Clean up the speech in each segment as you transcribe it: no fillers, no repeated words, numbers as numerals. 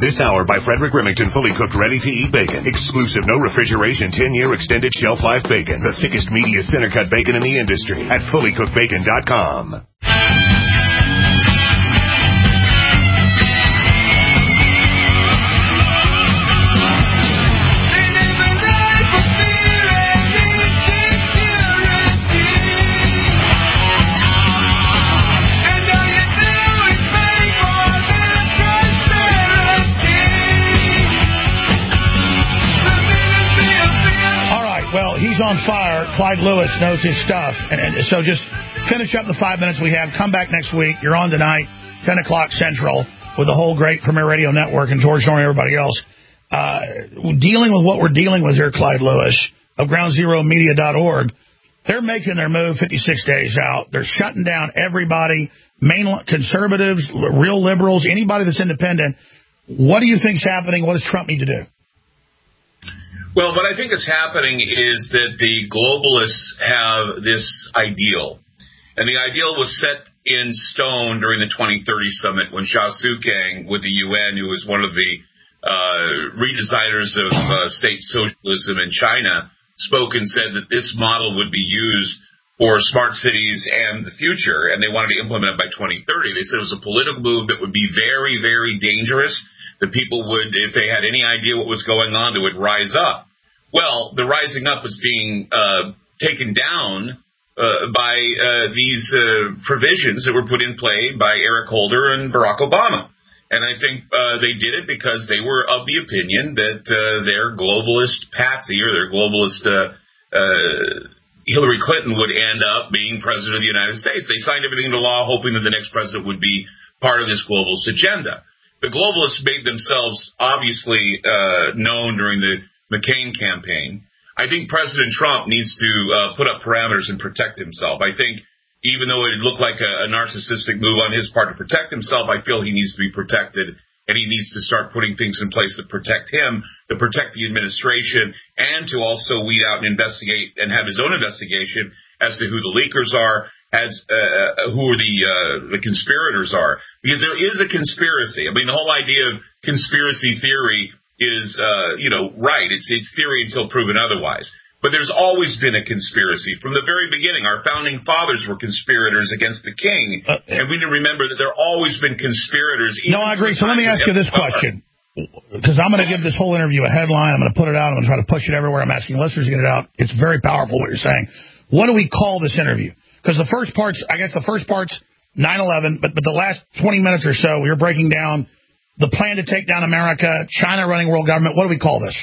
This hour by Frederick Remington, fully cooked, ready-to-eat bacon. Exclusive, no refrigeration, 10-year extended shelf life bacon. The thickest, meatiest, center-cut bacon in the industry at fullycookedbacon.com. He's on fire. Clyde Lewis knows his stuff. And so just finish up the 5 minutes we have. Come back next week. You're on tonight, 10 o'clock Central, with the whole great Premier Radio Network and George Norrie and everybody else. Dealing with what we're dealing with here, Clyde Lewis, of GroundZeroMedia.org, they're making their move 56 days out. They're shutting down everybody, main conservatives, real liberals, anybody that's independent. What do you think's happening? What does Trump need to do? Well, what I think is happening is that the globalists have this ideal. And the ideal was set in stone during the 2030 summit when Xia Zhukang with the UN, who was one of the redesigners of state socialism in China, spoke and said that this model would be used for smart cities and the future, and they wanted to implement it by 2030. They said it was a political move that would be very, very dangerous. The people would, if they had any idea what was going on, they would rise up. Well, the rising up is being taken down by these provisions that were put in play by Eric Holder and Barack Obama. And I think they did it because they were of the opinion that their globalist patsy or their globalist Hillary Clinton would end up being president of the United States. They signed everything into law hoping that the next president would be part of this globalist agenda. The globalists made themselves obviously known during the McCain campaign. I think President Trump needs to put up parameters and protect himself. I think even though it looked like a narcissistic move on his part to protect himself, I feel he needs to be protected, and he needs to start putting things in place that protect him, to protect the administration, and to also weed out and investigate and have his own investigation as to who the leakers are, as who the conspirators are. Because there is a conspiracy. I mean, the whole idea of conspiracy theory is, right. It's theory until proven otherwise. But there's always been a conspiracy. From the very beginning, our founding fathers were conspirators against the king. And we need to remember that there have always been conspirators. No, I agree. So let me ask you this question. Because I'm going to give this whole interview a headline. I'm going to put it out. I'm going to try to push it everywhere. I'm asking listeners to get it out. It's very powerful what you're saying. What do we call this interview? Because the first part's 9/11, but the last 20 minutes or so, you're breaking down the plan to take down America, China running world government. What do we call this?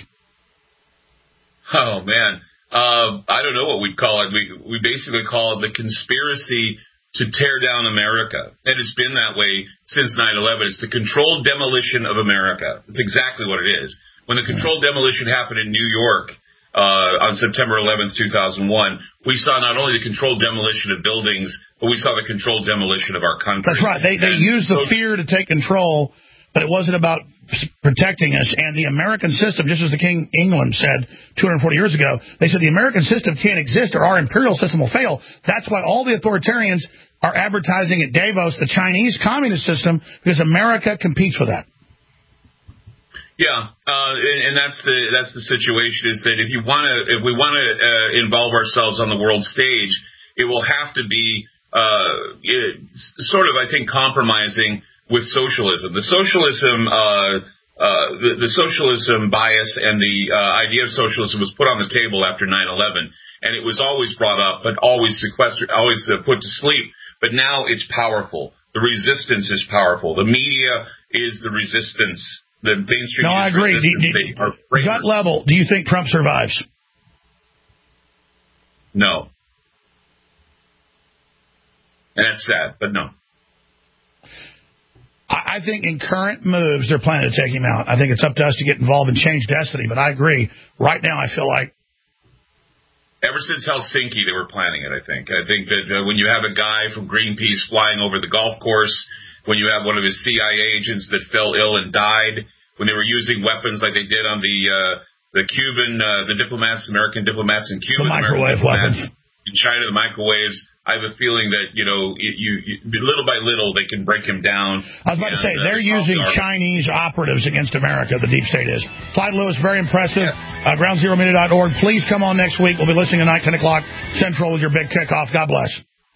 Oh, man. I don't know what we'd call it. We basically call it the conspiracy to tear down America. And it's been that way since 9/11. It's the controlled demolition of America. It's exactly what it is. When the controlled demolition happened in New York on September 11th, 2001, we saw not only the controlled demolition of buildings, but we saw the controlled demolition of our country. That's right. They used the fear to take control, but it wasn't about protecting us. And the American system, just as the King England said 240 years ago, they said the American system can't exist or our imperial system will fail. That's why all the authoritarians are advertising at Davos the Chinese communist system, because America competes with that. Yeah, and that's the situation, is that if we want to involve ourselves on the world stage, it will have to be sort of, I think, compromising with socialism. The socialism bias and the idea of socialism was put on the table after 9/11, and it was always brought up, but always sequestered, always put to sleep. But now it's powerful. The resistance is powerful. The media is the resistance. The mainstream. No, I agree. Gut level, do you think Trump survives? No. And that's sad, but no. I think in current moves, they're planning to take him out. I think it's up to us to get involved and change destiny, but I agree. Right now, I feel like... Ever since Helsinki, they were planning it, I think. I think that when you have a guy from Greenpeace flying over the golf course, when you have one of his CIA agents that fell ill and died, when they were using weapons like they did on the Cuban, the diplomats, American diplomats in Cuba, the microwave weapons in China, the microwaves. I have a feeling that, you little by little, they can break him down. I was about to say, they're using Chinese operatives against America, the deep state is. Clyde Lewis, very impressive. Yeah. GroundZeroMedia.org. Please come on next week. We'll be listening tonight, 10 o'clock Central with your big kickoff. God bless.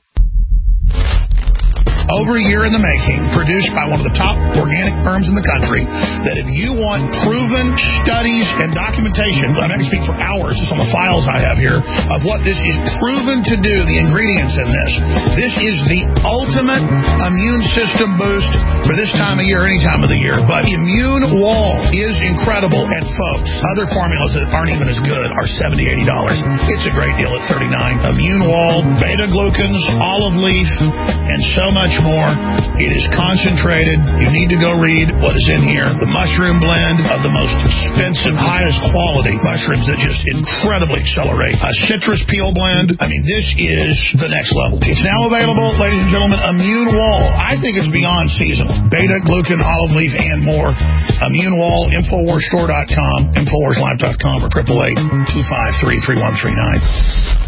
Over a year in the making, produced by one of the top organic firms in the country, that if you want proven studies and documentation, I'm not going to speak for hours, just on the files I have here, of what this is proven to do, the ingredients in this. This is the ultimate immune system boost for this time of year, any time of the year. But Immune Wall is incredible. And folks, other formulas that aren't even as good are $70, $80. It's a great deal at $39. Immune Wall, beta-glucans, olive leaf, and so much more. It is concentrated. You need to go read what is in here. The mushroom blend of the most expensive, highest quality mushrooms that just incredibly accelerate. A citrus peel blend. I mean, this is the next level. It's now available, ladies and gentlemen, Immune Wall. I think it's beyond seasonal. Beta, glucan, olive leaf, and more. Immune Wall, InfoWarsStore.com, InfoWarsLive.com, or 888-253-3139.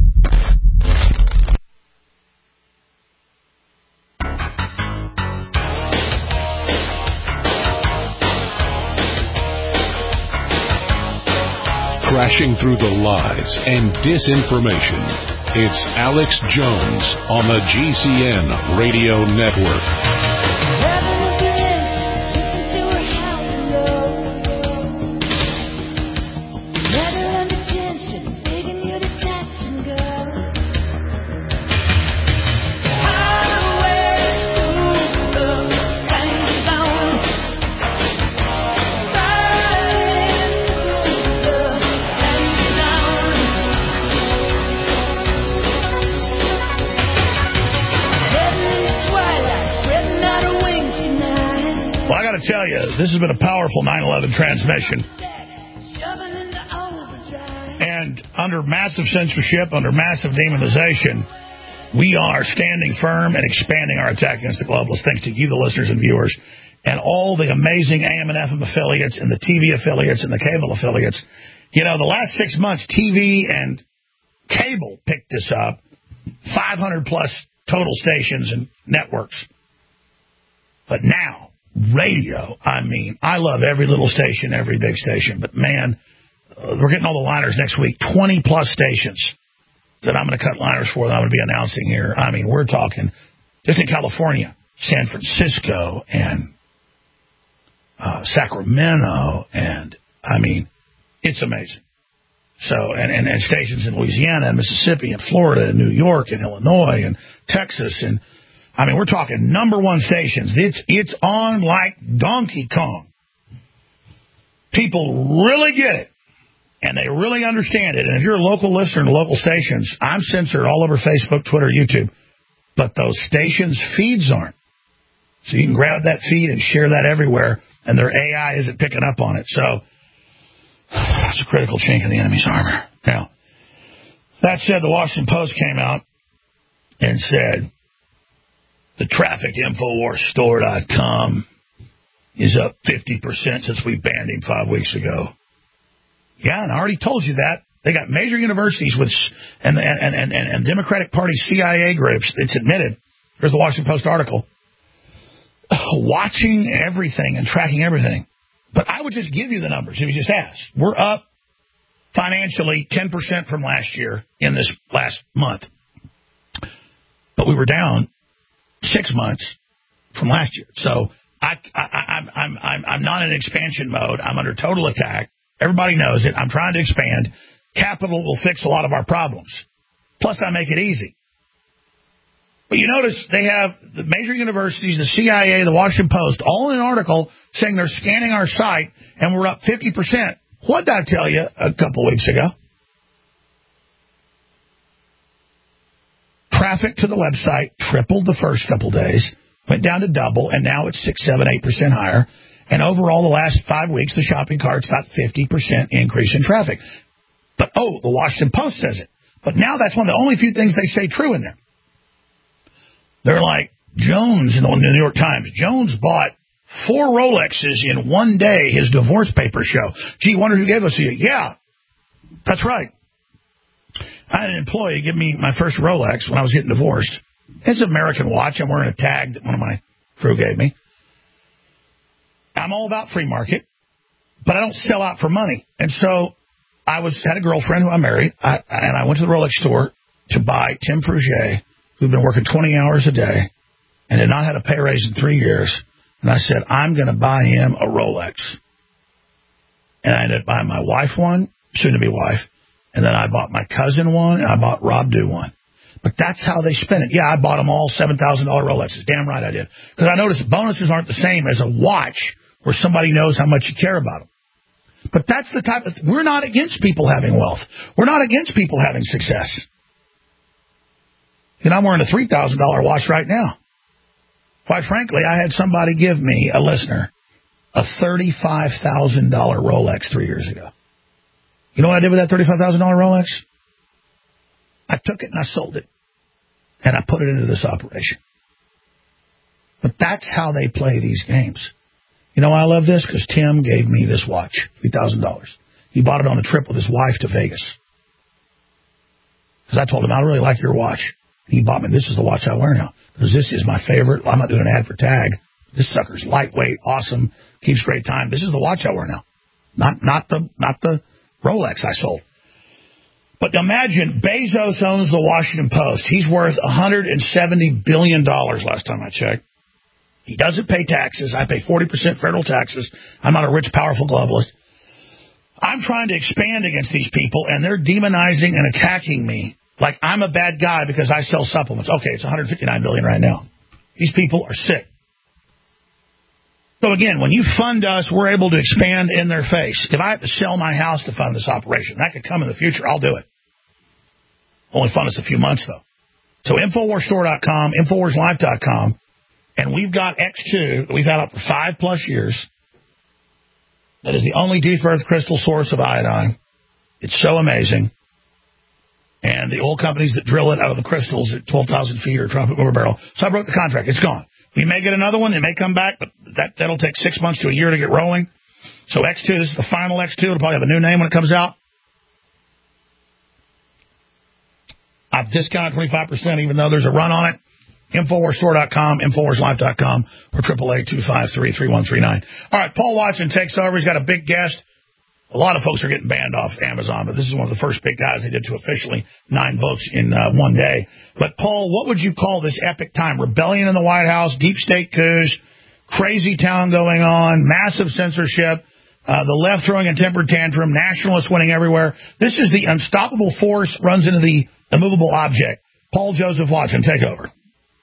Crashing through the lies and disinformation. It's Alex Jones on the GCN Radio Network. Tell you, this has been a powerful 9/11 transmission. And under massive censorship, under massive demonization, we are standing firm and expanding our attack against the globalists, thanks to you, the listeners and viewers, and all the amazing AM and FM affiliates and the TV affiliates and the cable affiliates. The last 6 months, TV and cable picked this up, 500-plus total stations and networks. But now, radio, I love every little station, every big station, but man, we're getting all the liners next week, 20-plus stations that I'm going to cut liners for that I'm going to be announcing here. We're talking, just in California, San Francisco and Sacramento, and it's amazing. So, and stations in Louisiana and Mississippi and Florida and New York and Illinois and Texas, and we're talking number one stations. It's on like Donkey Kong. People really get it, and they really understand it. And if you're a local listener to local stations, I'm censored all over Facebook, Twitter, YouTube. But those stations' feeds aren't. So you can grab that feed and share that everywhere, and their AI isn't picking up on it. So it's a critical chink in the enemy's armor. Now, that said, the Washington Post came out and said, the traffic to InfoWarsStore.com is up 50% since we banned him 5 weeks ago. Yeah, and I already told you that. They got major universities with and Democratic Party CIA groups. It's admitted. Here's the Washington Post article. Watching everything and tracking everything. But I would just give you the numbers if you just asked. We're up financially 10% from last year in this last month. But we were down 6 months from last year. So I'm not in expansion mode. I'm under total attack. Everybody knows it. I'm trying to expand. Capital will fix a lot of our problems. Plus, I make it easy. But you notice they have the major universities, the CIA, the Washington Post, all in an article saying they're scanning our site and we're up 50%. What did I tell you a couple weeks ago? Traffic to the website tripled the first couple days, went down to double, and now it's 6, 7, 8% higher. And overall, the last 5 weeks, the shopping cart's got 50% increase in traffic. But, the Washington Post says it. But now that's one of the only few things they say true in there. They're like Jones in the New York Times. Jones bought 4 Rolexes in one day, his divorce papers show. Gee, wonder who gave us to you. Yeah, that's right. I had an employee give me my first Rolex when I was getting divorced. It's an American watch. I'm wearing a tag that one of my crew gave me. I'm all about free market, but I don't sell out for money. And so I had a girlfriend who I married, and I went to the Rolex store to buy Tim Frugier, who'd been working 20 hours a day and had not had a pay raise in 3 years. And I said, I'm going to buy him a Rolex. And I ended up buying my wife one, soon-to-be wife, and then I bought my cousin one, and I bought Rob Dew one. But that's how they spend it. Yeah, I bought them all $7,000 Rolexes. Damn right I did. Because I noticed bonuses aren't the same as a watch where somebody knows how much you care about them. But that's the type of... We're not against people having wealth. We're not against people having success. And I'm wearing a $3,000 watch right now. Quite frankly, I had somebody give me, a listener, a $35,000 Rolex 3 years ago. You know what I did with that $35,000 Rolex? I took it and I sold it. And I put it into this operation. But that's how they play these games. You know why I love this? Because Tim gave me this watch, $3,000. He bought it on a trip with his wife to Vegas. Because I told him, I really like your watch. He bought me, this is the watch I wear now. Because this is my favorite. I'm not doing an ad for Tag. This sucker's lightweight, awesome, keeps great time. This is the watch I wear now. Not the Rolex I sold. But imagine, Bezos owns the Washington Post. He's worth $170 billion last time I checked. He doesn't pay taxes. I pay 40% federal taxes. I'm not a rich, powerful globalist. I'm trying to expand against these people, and they're demonizing and attacking me like I'm a bad guy because I sell supplements. Okay, it's $159 billion right now. These people are sick. So again, when you fund us, we're able to expand in their face. If I have to sell my house to fund this operation, that could come in the future, I'll do it. Only fund us a few months, though. So InfoWarsStore.com, InfoWarsLife.com, and we've got X2 that we've had up for 5+ years. That is the only deep earth crystal source of iodine. It's so amazing. And the oil companies that drill it out of the crystals at 12,000 feet or trying to put over a barrel. So I broke the contract. It's gone. We may get another one. It may come back, but that'll take 6 months to a year to get rolling. So X2, this is the final X2. It'll probably have a new name when it comes out. I've discounted 25%, even though there's a run on it. InfoWarsStore.com, InfoWarsLife.com, or 888-253-3139. All right, Paul Watson takes over. He's got a big guest. A lot of folks are getting banned off Amazon, but this is one of the first big guys they did to officially 9 books in one day. But, Paul, what would you call this epic time? Rebellion in the White House, deep state coups, crazy town going on, massive censorship, the left throwing a temper tantrum, nationalists winning everywhere. This is the unstoppable force runs into the immovable object. Paul Joseph Watson, take over.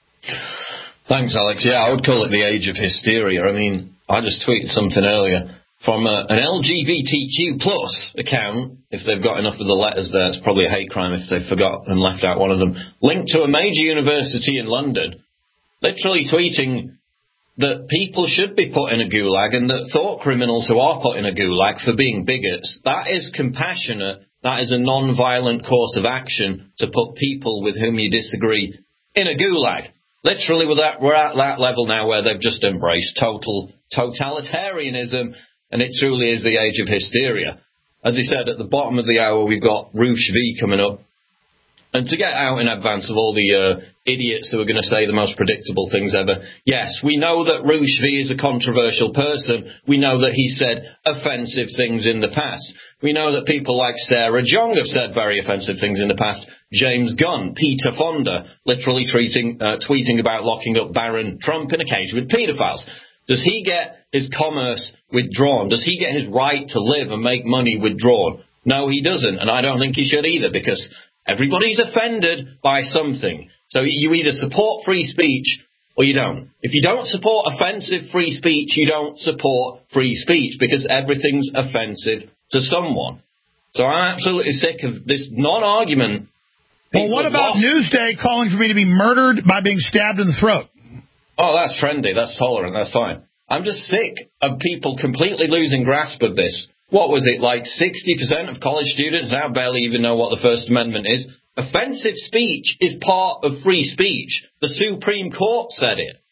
Thanks, Alex. Yeah, I would call it the age of hysteria. I mean, I just tweeted something earlier from an LGBTQ plus account. If they've got enough of the letters there, it's probably a hate crime if they forgot and left out one of them. Linked to a major university in London, literally tweeting that people should be put in a gulag and that thought criminals who are put in a gulag for being bigots, that is compassionate. That is a non-violent course of action to put people with whom you disagree in a gulag. Literally, we're at that level now where they've just embraced total totalitarianism, and it truly is the age of hysteria. As he said, at the bottom of the hour, we've got Roosh V coming up. And to get out in advance of all the idiots who are going to say the most predictable things ever, yes, we know that Roosh V is a controversial person. We know that he said offensive things in the past. We know that people like Sarah Jong have said very offensive things in the past. James Gunn, Peter Fonda, literally tweeting about locking up Barron Trump in a cage with pedophiles. Does he get his commerce withdrawn? Does he get his right to live and make money withdrawn? No, he doesn't, and I don't think he should either, because everybody's offended by something. So you either support free speech or you don't. If you don't support offensive free speech, you don't support free speech, because everything's offensive to someone. So I'm absolutely sick of this non-argument. Well, what about Newsday calling for me to be murdered by being stabbed in the throat? Oh, that's trendy. That's tolerant. That's fine. I'm just sick of people completely losing grasp of this. What was it, like 60% of college students now barely even know what the First Amendment is? Offensive speech is part of free speech. The Supreme Court said it.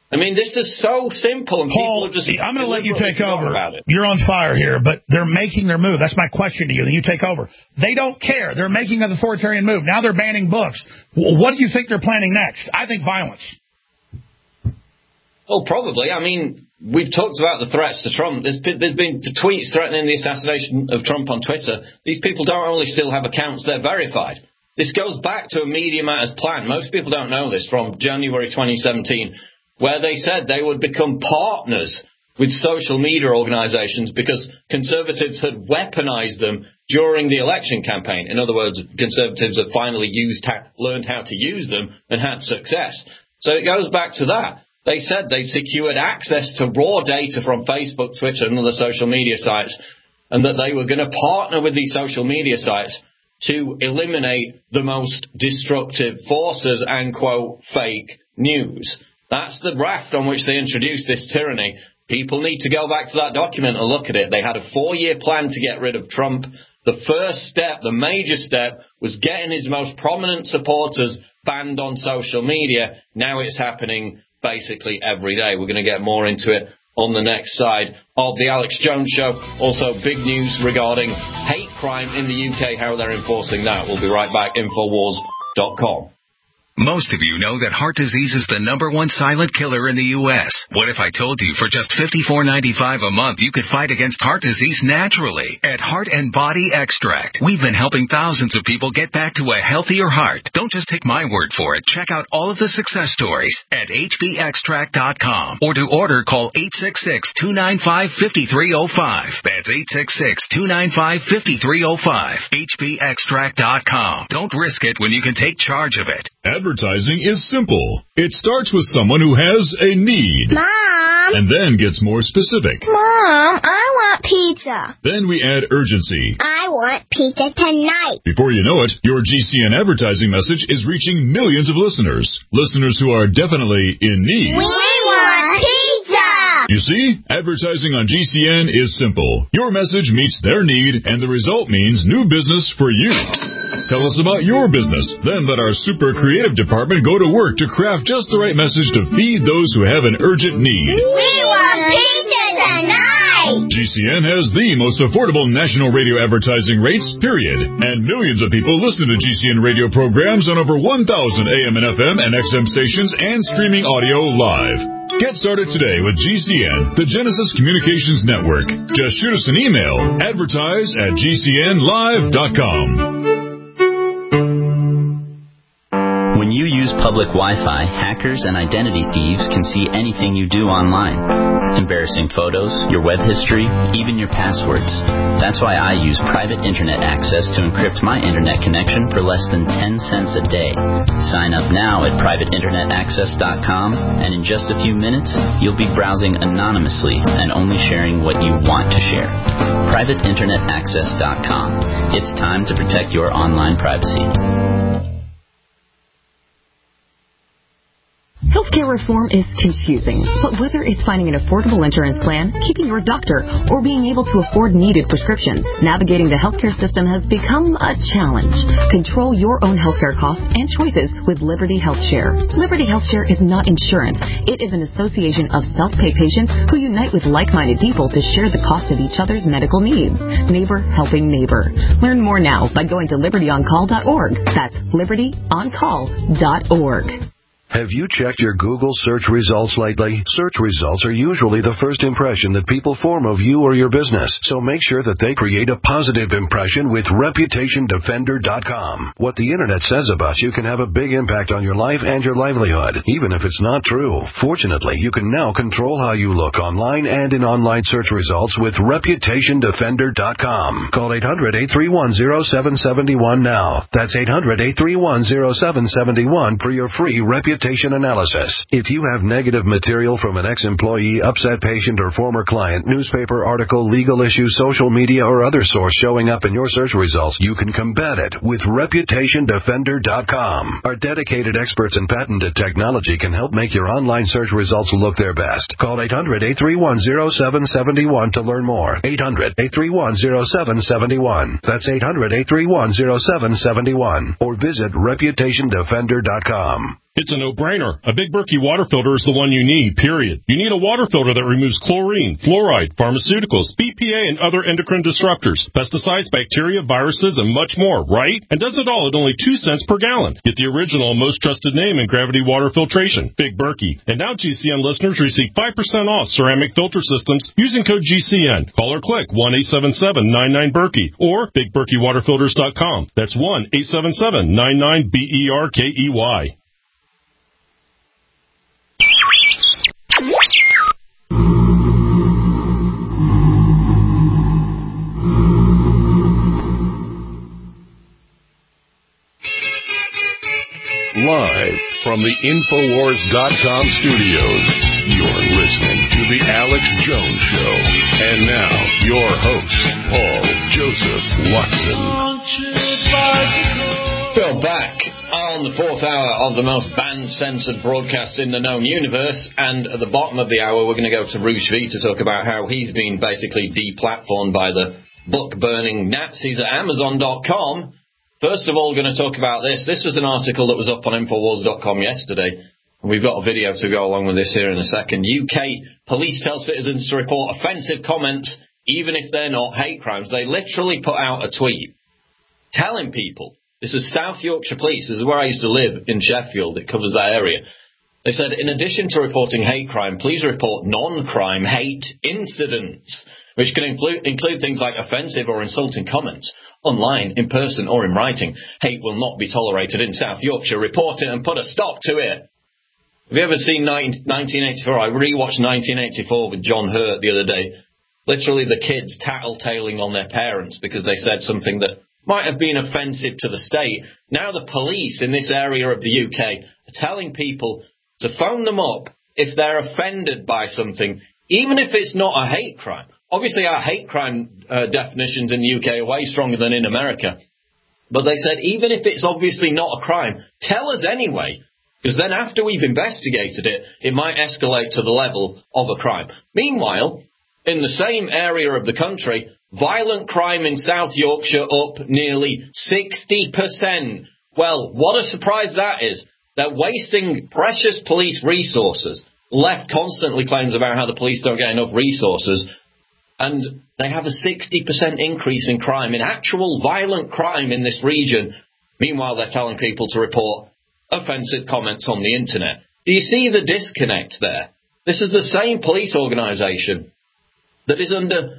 I mean, this is so simple, and Paul, people are just... I'm going to let you take over. About it. You're on fire here, but they're making their move. That's my question to you. Then you take over. They don't care. They're making an authoritarian move. Now they're banning books. What do you think they're planning next? I think violence. Well, probably. I mean, we've talked about the threats to Trump. There's been tweets threatening the assassination of Trump on Twitter. These people don't only still have accounts, they're verified. This goes back to a Media Matters plan. Most people don't know this, from January 2017, where they said they would become partners with social media organizations because conservatives had weaponized them during the election campaign. In other words, conservatives had finally learned how to use them and had success. So it goes back to that. They said they secured access to raw data from Facebook, Twitter, and other social media sites, and that they were going to partner with these social media sites to eliminate the most destructive forces and, quote, fake news. That's the raft on which they introduced this tyranny. People need to go back to that document and look at it. They had a 4-year plan to get rid of Trump. The first step, the major step, was getting his most prominent supporters banned on social media. Now it's happening basically every day. We're going to get more into it on the next side of the Alex Jones Show. Also, big news regarding hate crime in the UK, how they're enforcing that. We'll be right back. Infowars.com. Most of you know that heart disease is the #1 silent killer in the U.S. What if I told you for just $54.95 a month you could fight against heart disease naturally at Heart and Body Extract? We've been helping thousands of people get back to a healthier heart. Don't just take my word for it. Check out all of the success stories at hbextract.com, or to order, call 866-295-5305. That's 866-295-5305. hbextract.com. Don't risk it when you can take charge of it. Advertising is simple. It starts with someone who has a need. Mom! And then gets more specific. Mom, I want pizza. Then we add urgency. I want pizza tonight. Before you know it, your GCN advertising message is reaching millions of listeners. Listeners who are definitely in need. We want pizza! You see, advertising on GCN is simple. Your message meets their need, and the result means new business for you. Tell us about your business. Then let our super creative department go to work to craft just the right message to feed those who have an urgent need. We want pizza tonight! GCN has the most affordable national radio advertising rates, period. And millions of people listen to GCN radio programs on over 1,000 AM and FM and XM stations and streaming audio live. Get started today with GCN, the Genesis Communications Network. Just shoot us an email, advertise@gcnlive.com. When you use public Wi-Fi, hackers and identity thieves can see anything you do online. Embarrassing photos, your web history, even your passwords. That's why I use private internet access to encrypt my internet connection for less than 10 cents a day. Sign up now at privateinternetaccess.com, and in just a few minutes, you'll be browsing anonymously and only sharing what you want to share. privateinternetaccess.com. It's time to protect your online privacy. Healthcare reform is confusing, but whether it's finding an affordable insurance plan, keeping your doctor, or being able to afford needed prescriptions, navigating the healthcare system has become a challenge. Control your own healthcare costs and choices with Liberty HealthShare. Liberty HealthShare is not insurance. It is an association of self-pay patients who unite with like-minded people to share the cost of each other's medical needs. Neighbor helping neighbor. Learn more now by going to libertyoncall.org. That's libertyoncall.org. Have you checked your Google search results lately? Search results are usually the first impression that people form of you or your business, so make sure that they create a positive impression with ReputationDefender.com. What the Internet says about you can have a big impact on your life and your livelihood, even if it's not true. Fortunately, you can now control how you look online and in online search results with ReputationDefender.com. Call 800-831-0771 now. That's 800-831-0771 for your free reputation analysis. If you have negative material from an ex-employee, upset patient, or former client, newspaper article, legal issue, social media, or other source showing up in your search results, you can combat it with ReputationDefender.com. Our dedicated experts in patented technology can help make your online search results look their best. Call 800-831-0771 to learn more. 800-831-0771. That's 800-831-0771. Or visit ReputationDefender.com. It's a no-brainer. A Big Berkey water filter is the one you need, period. You need a water filter that removes chlorine, fluoride, pharmaceuticals, BPA, and other endocrine disruptors, pesticides, bacteria, viruses, and much more, right? And does it all at only 2 cents per gallon. Get the original and most trusted name in gravity water filtration, Big Berkey. And now GCN listeners receive 5% off ceramic filter systems using code GCN. Call or click 1-877-99-BERKEY or BigBerkeyWaterFilters.com. That's 1-877-99-BERKEY. Live from the Infowars.com studios, you're listening to The Alex Jones Show. And now, your host, Paul Joseph Watson. We're back on the fourth hour of the most banned, censored broadcast in the known universe. And at the bottom of the hour, we're going to go to Rouge V to talk about how he's been basically deplatformed by the book-burning Nazis at Amazon.com. First of all, we're going to talk about this. This was an article that was up on Infowars.com yesterday. And we've got a video to go along with this here in a second. UK police tell citizens to report offensive comments, even if they're not hate crimes. They literally put out a tweet telling people, this is South Yorkshire Police, this is where I used to live in Sheffield, it covers that area. They said, in addition to reporting hate crime, please report non-crime hate incidents, which can include things like offensive or insulting comments. Online, in person, or in writing. Hate will not be tolerated in South Yorkshire. Report it and put a stop to it. Have you ever seen 1984? I rewatched 1984 with John Hurt the other day. Literally the kids tattletaling on their parents because they said something that might have been offensive to the state. Now the police in this area of the UK are telling people to phone them up if they're offended by something, even if it's not a hate crime. Obviously, our hate crime definitions in the UK are way stronger than in America. But they said, even if it's obviously not a crime, tell us anyway. Because then after we've investigated it, it might escalate to the level of a crime. Meanwhile, in the same area of the country, violent crime in South Yorkshire up nearly 60%. Well, what a surprise that is. They're wasting precious police resources. Left constantly claims about how the police don't get enough resources. And they have a 60% increase in crime, in actual violent crime in this region. Meanwhile, they're telling people to report offensive comments on the internet. Do you see the disconnect there? This is the same police organisation that is under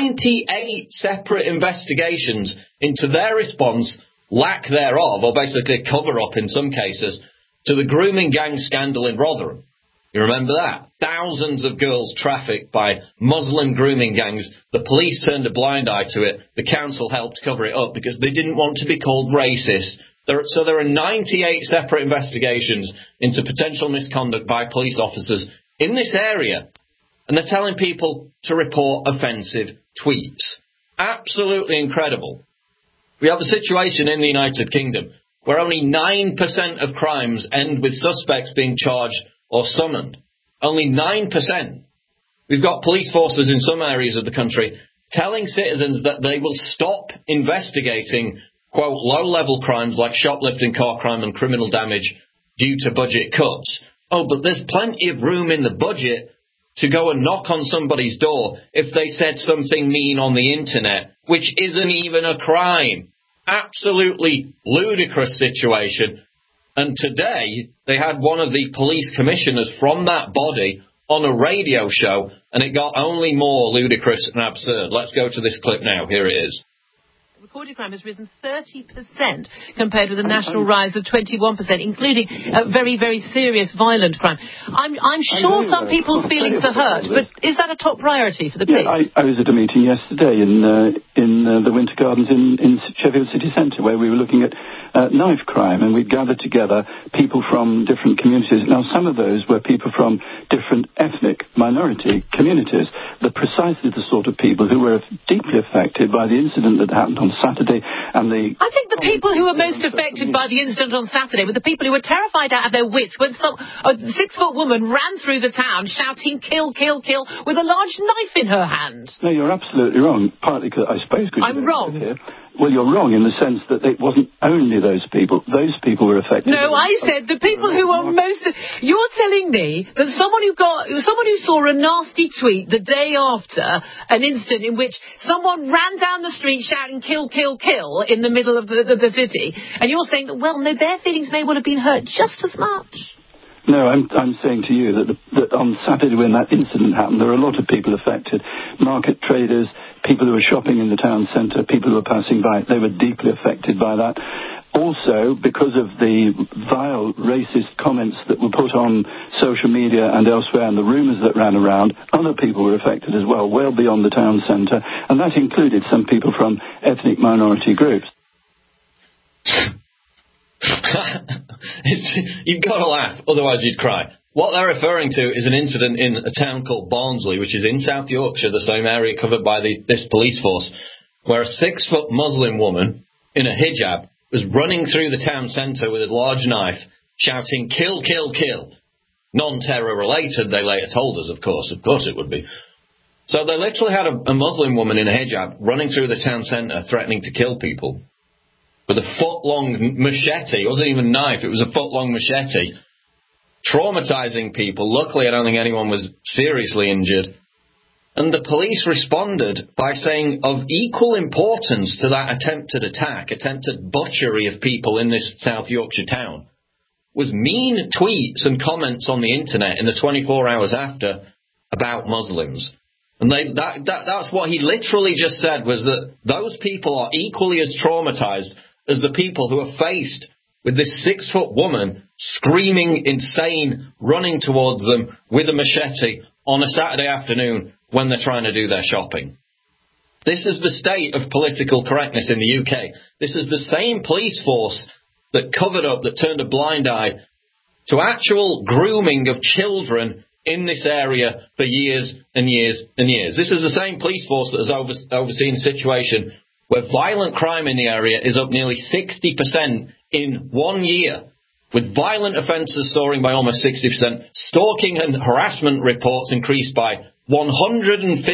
98 separate investigations into their response, lack thereof, or basically cover-up in some cases, to the grooming gang scandal in Rotherham. You remember that? Thousands of girls trafficked by Muslim grooming gangs. The police turned a blind eye to it. The council helped cover it up because they didn't want to be called racist. So there are 98 separate investigations into potential misconduct by police officers in this area. And they're telling people to report offensive tweets. Absolutely incredible. We have a situation in the United Kingdom where only 9% of crimes end with suspects being charged or summoned. Only 9%. We've got police forces in some areas of the country telling citizens that they will stop investigating, quote, low-level crimes like shoplifting, car crime and criminal damage due to budget cuts. Oh, but there's plenty of room in the budget to go and knock on somebody's door if they said something mean on the internet, which isn't even a crime. Absolutely ludicrous situation. And today, they had one of the police commissioners from that body on a radio show, and it got only more ludicrous and absurd. Let's go to this clip now. Here it is. Reported crime has risen 30% compared with a national rise of 21%, including very, very serious violent crime. I'm sure some people's feelings are hurt, but is that a top priority for the police? Yeah, I was at a meeting yesterday in the Winter Gardens in Sheffield City Centre where we were looking at knife crime, and we gathered together people from different communities. Now, some of those were people from different ethnic minority communities, precisely the sort of people who were deeply affected by the incident that happened on Saturday. And I think the people who were most affected by the incident on Saturday were the people who were terrified out of their wits when a 6-foot woman ran through the town shouting, "Kill, kill, kill," with a large knife in her hand. No, you're absolutely wrong. Partly, I suppose, because I'm wrong. Here. Well, you're wrong in the sense that it wasn't only those people. Those people were affected. No, I said the people who are most... You're telling me that someone who saw a nasty tweet the day after an incident in which someone ran down the street shouting "kill, kill, kill" in the middle of the city, and you're saying that, well, no, their feelings may well have been hurt just as much. No, I'm saying to you that on Saturday when that incident happened, there were a lot of people affected. Market traders, people who were shopping in the town centre, people who were passing by, they were deeply affected by that. Also, because of the vile racist comments that were put on social media and elsewhere and the rumours that ran around, other people were affected as well, well beyond the town centre, and that included some people from ethnic minority groups. You've got to laugh, otherwise you'd cry. What they're referring to is an incident in a town called Barnsley, which is in South Yorkshire, the same area covered by this police force, where a 6-foot Muslim woman in a hijab was running through the town centre with a large knife, shouting, "Kill, kill, kill." Non-terror related, they later told us, of course it would be. So they literally had a Muslim woman in a hijab running through the town centre threatening to kill people with a foot-long machete. It wasn't even a knife, it was a foot-long machete, traumatising people. Luckily, I don't think anyone was seriously injured. And the police responded by saying of equal importance to that attempted attack, attempted butchery of people in this South Yorkshire town, was mean tweets and comments on the internet in the 24 hours after about Muslims. And that's what he literally just said, was that those people are equally as traumatised as the people who are faced with this 6-foot woman screaming insane, running towards them with a machete on a Saturday afternoon when they're trying to do their shopping. This is the state of political correctness in the UK. This is the same police force that covered up, that turned a blind eye to actual grooming of children in this area for years and years and years. This is the same police force that has overseen a situation where violent crime in the area is up nearly 60% in 1 year, with violent offences soaring by almost 60%, stalking and harassment reports increased by 158%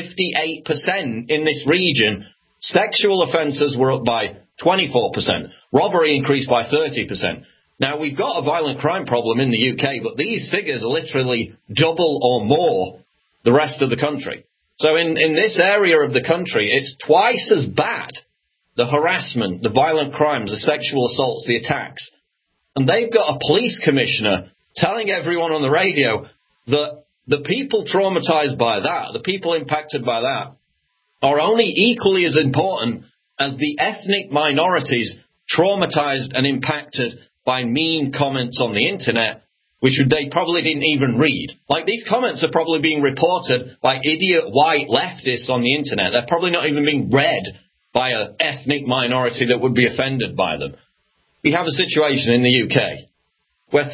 in this region, sexual offences were up by 24%, robbery increased by 30%. Now, we've got a violent crime problem in the UK, but these figures are literally double or more the rest of the country. So in this area of the country, it's twice as bad, the harassment, the violent crimes, the sexual assaults, the attacks. And they've got a police commissioner telling everyone on the radio that the people traumatised by that, the people impacted by that, are only equally as important as the ethnic minorities traumatised and impacted by mean comments on the internet, which they probably didn't even read. Like, these comments are probably being reported by idiot white leftists on the internet. They're probably not even being read by an ethnic minority that would be offended by them. We have a situation in the UK where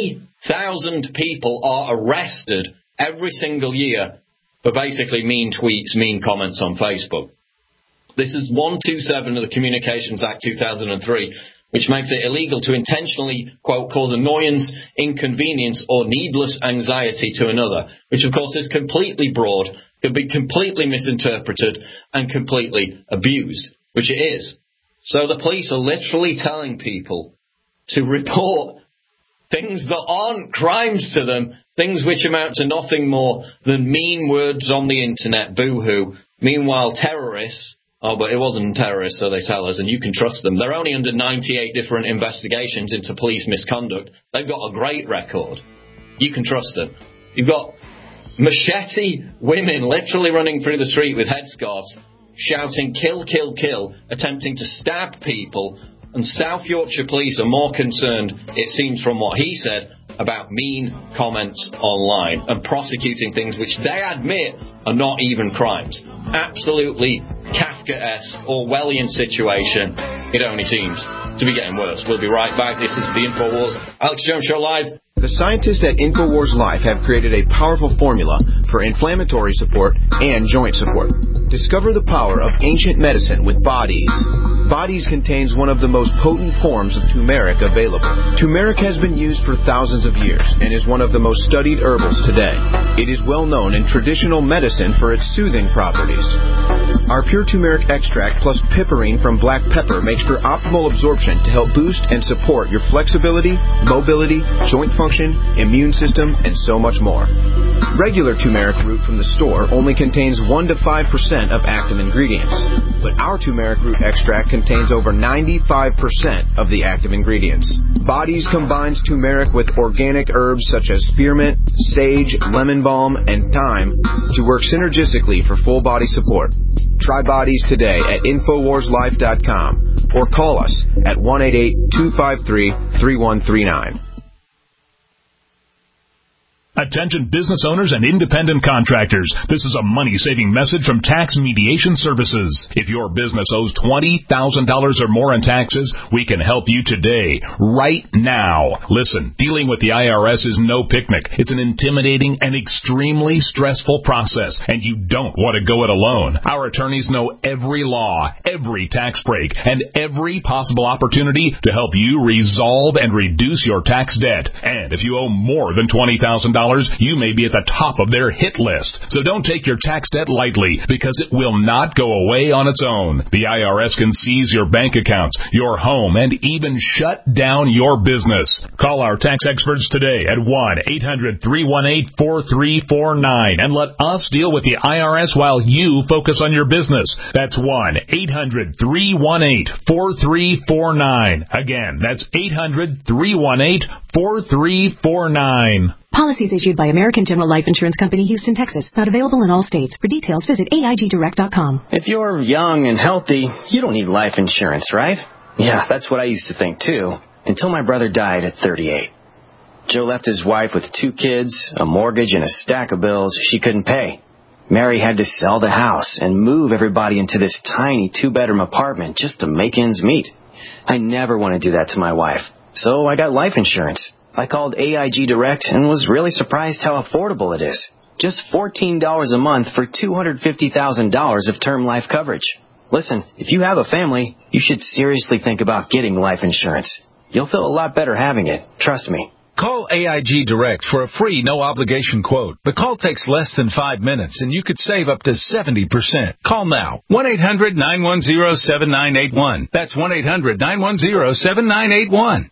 3,000 people are arrested every single year for basically mean tweets, mean comments on Facebook. This is 127 of the Communications Act 2003, which makes it illegal to intentionally, quote, cause annoyance, inconvenience, or needless anxiety to another, which, of course, is completely broad, could be completely misinterpreted, and completely abused, which it is. So the police are literally telling people to report things that aren't crimes to them, things which amount to nothing more than mean words on the internet, boo-hoo. Meanwhile, terrorists, oh, but it wasn't terrorists, so they tell us, and you can trust them. They're only under 98 different investigations into police misconduct. They've got a great record. You can trust them. You've got machete women literally running through the street with headscarves, shouting, "Kill, kill, kill," attempting to stab people. And South Yorkshire police are more concerned, it seems from what he said, about mean comments online and prosecuting things which they admit are not even crimes. Absolutely Kafkaesque, Orwellian situation. It only seems to be getting worse. We'll be right back. This is the InfoWars Alex Jones Show Live. The scientists at InfoWars Live have created a powerful formula for inflammatory support and joint support. Discover the power of ancient medicine with Bodies. Bodies contains one of the most potent forms of turmeric available. Turmeric has been used for thousands of years and is one of the most studied herbals today. It is well known in traditional medicine for its soothing properties. Our pure turmeric extract plus piperine from black pepper makes for optimal absorption to help boost and support your flexibility, mobility, joint function, immune system, and so much more. Regular turmeric root from the store only contains 1 to 5% of active ingredients, but our turmeric root extract contains over 95% of the active ingredients. Bodies combines turmeric with organic herbs such as spearmint, sage, lemon balm, and thyme to work synergistically for full body support. Try Bodies today at InfoWarsLife.com or call us at 1-888-253-3139. Attention business owners and independent contractors. This is a money-saving message from Tax Mediation Services. If your business owes $20,000 or more in taxes, we can help you today, right now. Listen, dealing with the IRS is no picnic. It's an intimidating and extremely stressful process, and you don't want to go it alone. Our attorneys know every law, every tax break, and every possible opportunity to help you resolve and reduce your tax debt. And if you owe more than $20,000, you may be at the top of their hit list. So don't take your tax debt lightly, because it will not go away on its own. The IRS can seize your bank accounts, your home, and even shut down your business. Call our tax experts today at 1-800-318-4349 and let us deal with the IRS while you focus on your business. That's 1-800-318-4349. Again, that's 800-318-4349. Policies issued by American General Life Insurance Company, Houston, Texas. Not available in all states. For details, visit AIGDirect.com. If you're young and healthy, you don't need life insurance, right? Yeah, that's what I used to think, too, until my brother died at 38. Joe left his wife with 2 kids, a mortgage, and a stack of bills she couldn't pay. Mary had to sell the house and move everybody into this tiny 2-bedroom apartment just to make ends meet. I never want to do that to my wife, so I got life insurance. I called AIG Direct and was really surprised how affordable it is. Just $14 a month for $250,000 of term life coverage. Listen, if you have a family, you should seriously think about getting life insurance. You'll feel a lot better having it, trust me. Call AIG Direct for a free, no-obligation quote. The call takes less than 5 minutes, and you could save up to 70%. Call now. 1-800-910-7981. That's 1-800-910-7981.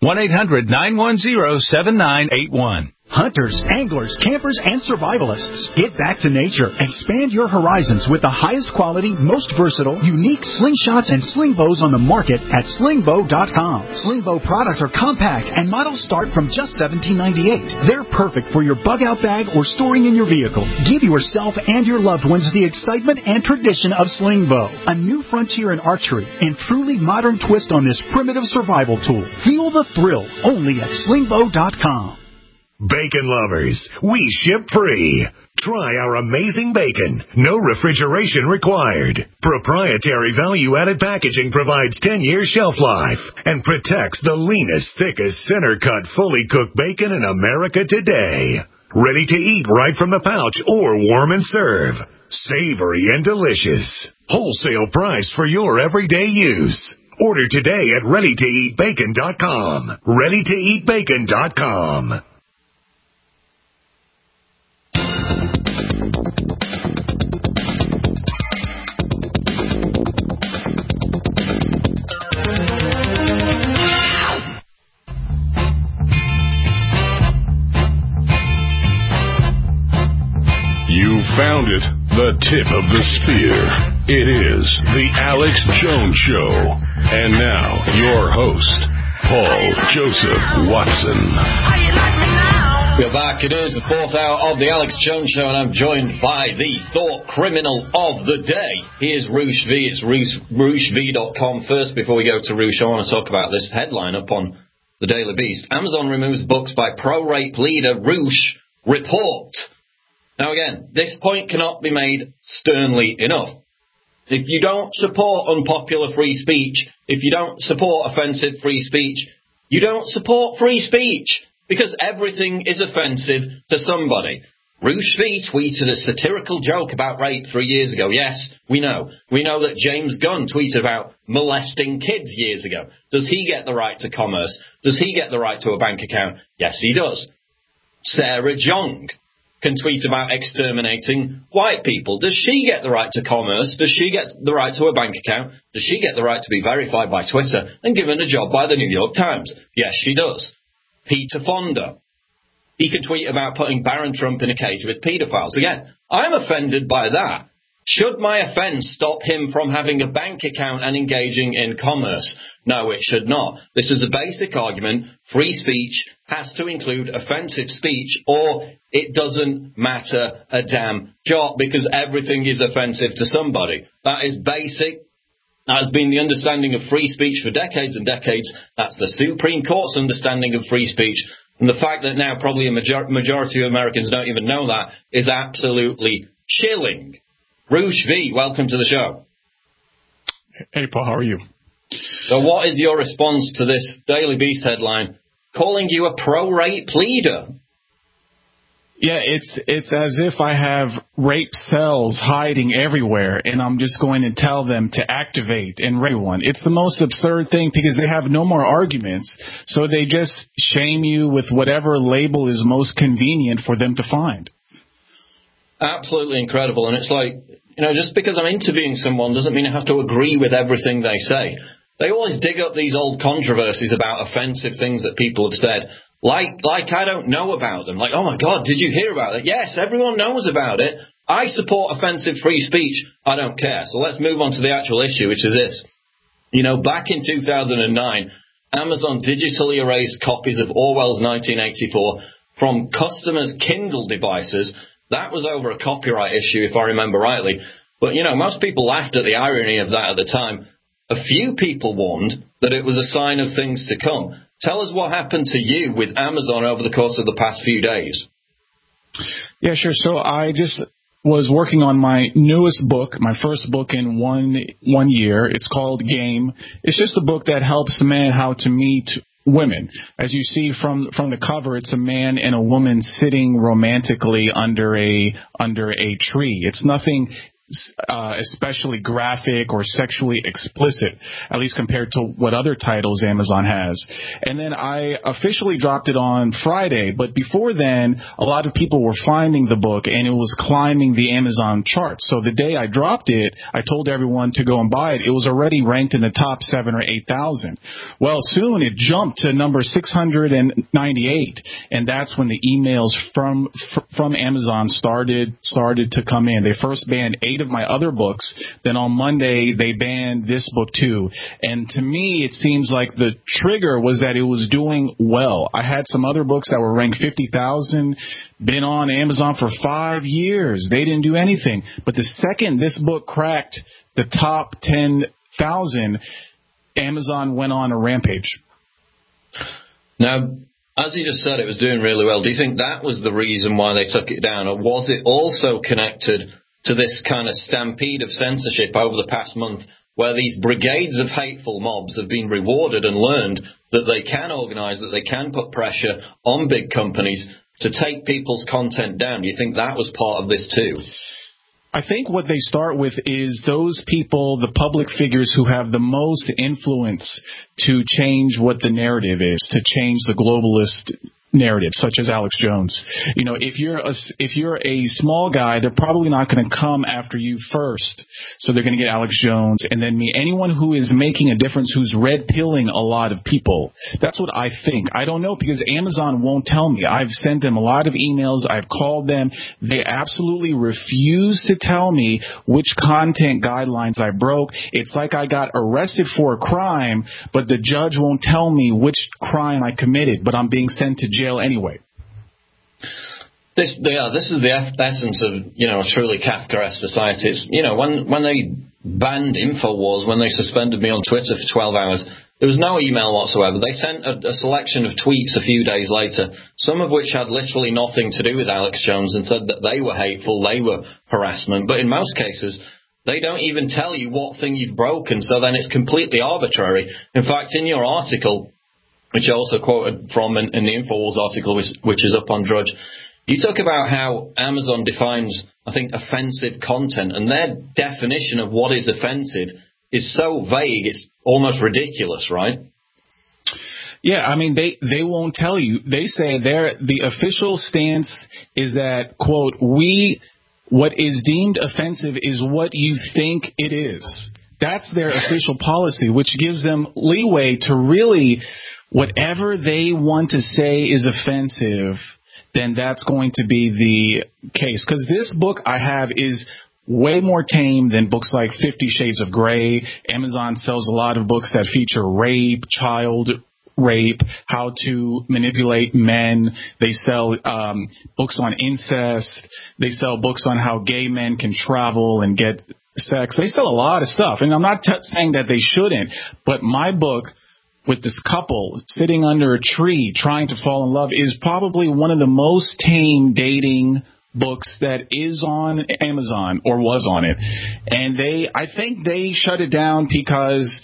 1-800-910-7981. Hunters, anglers, campers, and survivalists. Get back to nature. Expand your horizons with the highest quality, most versatile, unique slingshots and sling bows on the market at slingbow.com. Slingbow products are compact and models start from just $17.98. They're perfect for your bug-out bag or storing in your vehicle. Give yourself and your loved ones the excitement and tradition of Slingbow, a new frontier in archery and truly modern twist on this primitive survival tool. Feel the thrill only at slingbow.com. Bacon lovers, we ship free. Try our amazing bacon. No refrigeration required. Proprietary value-added packaging provides 10-year shelf life and protects the leanest, thickest, center-cut, fully cooked bacon in America today. Ready to eat right from the pouch or warm and serve. Savory and delicious. Wholesale price for your everyday use. Order today at ReadyToEatBacon.com. ReadyToEatBacon.com. Found it, the tip of the spear. It is the Alex Jones Show. And now, your host, Paul Joseph Watson. We're back. It is the 4th hour of the Alex Jones Show, and I'm joined by the thought criminal of the day. Here's Roosh V. It's RooshV.com. First, before we go to Roosh, I want to talk about this headline up on the Daily Beast. Amazon removes books by pro-rape leader Roosh. Report. Now again, this point cannot be made sternly enough. If you don't support unpopular free speech, if you don't support offensive free speech, you don't support free speech, because everything is offensive to somebody. Roosh V tweeted a satirical joke about rape 3 years ago. Yes, we know. We know that James Gunn tweeted about molesting kids years ago. Does he get the right to commerce? Does he get the right to a bank account? Yes, he does. Sarah Jong can tweet about exterminating white people. Does she get the right to commerce? Does she get the right to a bank account? Does she get the right to be verified by Twitter and given a job by the New York Times? Yes, she does. Peter Fonda. He can tweet about putting Barron Trump in a cage with pedophiles. Again, I'm offended by that. Should my offence stop him from having a bank account and engaging in commerce? No, it should not. This is a basic argument. Free speech has to include offensive speech, or it doesn't matter a damn jot, because everything is offensive to somebody. That is basic. That has been the understanding of free speech for decades and decades. That's the Supreme Court's understanding of free speech. And the fact that now probably a majority of Americans don't even know that is absolutely chilling. Rouge V, welcome to the show. Hey, Paul, how are you? So what is your response to this Daily Beast headline calling you a pro-rape pleader? Yeah, it's as if I have rape cells hiding everywhere, and I'm just going to tell them to activate and rape one. It's the most absurd thing because they have no more arguments, so they just shame you with whatever label is most convenient for them to find. Absolutely incredible. And it's like, just because I'm interviewing someone doesn't mean I have to agree with everything they say. They always dig up these old controversies about offensive things that people have said, like I don't know about them. Like, oh my God, did you hear about it? Yes, everyone knows about it. I support offensive free speech. I don't care. So let's move on to the actual issue, which is this. Back in 2009, Amazon digitally erased copies of Orwell's 1984 from customers' Kindle devices. That was over a copyright issue, if I remember rightly. But, most people laughed at the irony of that at the time. A few people warned that it was a sign of things to come. Tell us what happened to you with Amazon over the course of the past few days. Yeah, sure. So I just was working on my newest book, my first book in one year. It's called Game. It's just a book that helps men how to meet women. As you see from the cover, it's a man and a woman sitting romantically under a tree. It's nothing especially graphic or sexually explicit, at least compared to what other titles Amazon has. And then I officially dropped it on Friday, but before then, a lot of people were finding the book and it was climbing the Amazon charts. So the day I dropped it, I told everyone to go and buy it. It was already ranked in the top 7,000 or 8,000. Well, soon it jumped to number 698, and that's when the emails from Amazon started to come in. They first banned 8 of my other books. Then on Monday, they banned this book too. And to me, it seems like the trigger was that it was doing well. I had some other books that were ranked 50,000, been on Amazon for 5 years. They didn't do anything. But the second this book cracked the top 10,000, Amazon went on a rampage. Now, as you just said, it was doing really well. Do you think that was the reason why they took it down? Or was it also connected to this kind of stampede of censorship over the past month, where these brigades of hateful mobs have been rewarded and learned that they can organize, that they can put pressure on big companies to take people's content down? Do you think that was part of this too? I think what they start with is those people, the public figures who have the most influence to change what the narrative is, to change the globalist narrative, such as Alex Jones. If you're a small guy, they're probably not going to come after you first. So they're going to get Alex Jones and then me. Anyone who is making a difference, who's red pilling a lot of people. That's what I think. I don't know, because Amazon won't tell me. I've sent them a lot of emails. I've called them. They absolutely refuse to tell me which content guidelines I broke. It's like I got arrested for a crime, but the judge won't tell me which crime I committed, but I'm being sent to jail anyway. This is the essence of, a truly Kafkaesque society. It's, when they banned InfoWars, when they suspended me on Twitter for 12 hours, there was no email whatsoever. They sent a selection of tweets a few days later, some of which had literally nothing to do with Alex Jones, and said that they were hateful, they were harassment. But in most cases, they don't even tell you what thing you've broken, so then it's completely arbitrary. In fact, in your article, which I also quoted from in the InfoWars article, which is up on Drudge, you talk about how Amazon defines, I think, offensive content, and their definition of what is offensive is so vague, it's almost ridiculous, right? Yeah, I mean, they won't tell you. They say the official stance is that, quote, what is deemed offensive is what you think it is. That's their official policy, which gives them leeway to really, whatever they want to say is offensive, then that's going to be the case. Because this book I have is way more tame than books like 50 Shades of Grey. Amazon sells a lot of books that feature rape, child rape, how to manipulate men. They sell books on incest. They sell books on how gay men can travel and get sex. They sell a lot of stuff. And I'm not saying that they shouldn't, but my book with this couple sitting under a tree trying to fall in love is probably one of the most tame dating books that is on Amazon or was on it. And I think they shut it down because,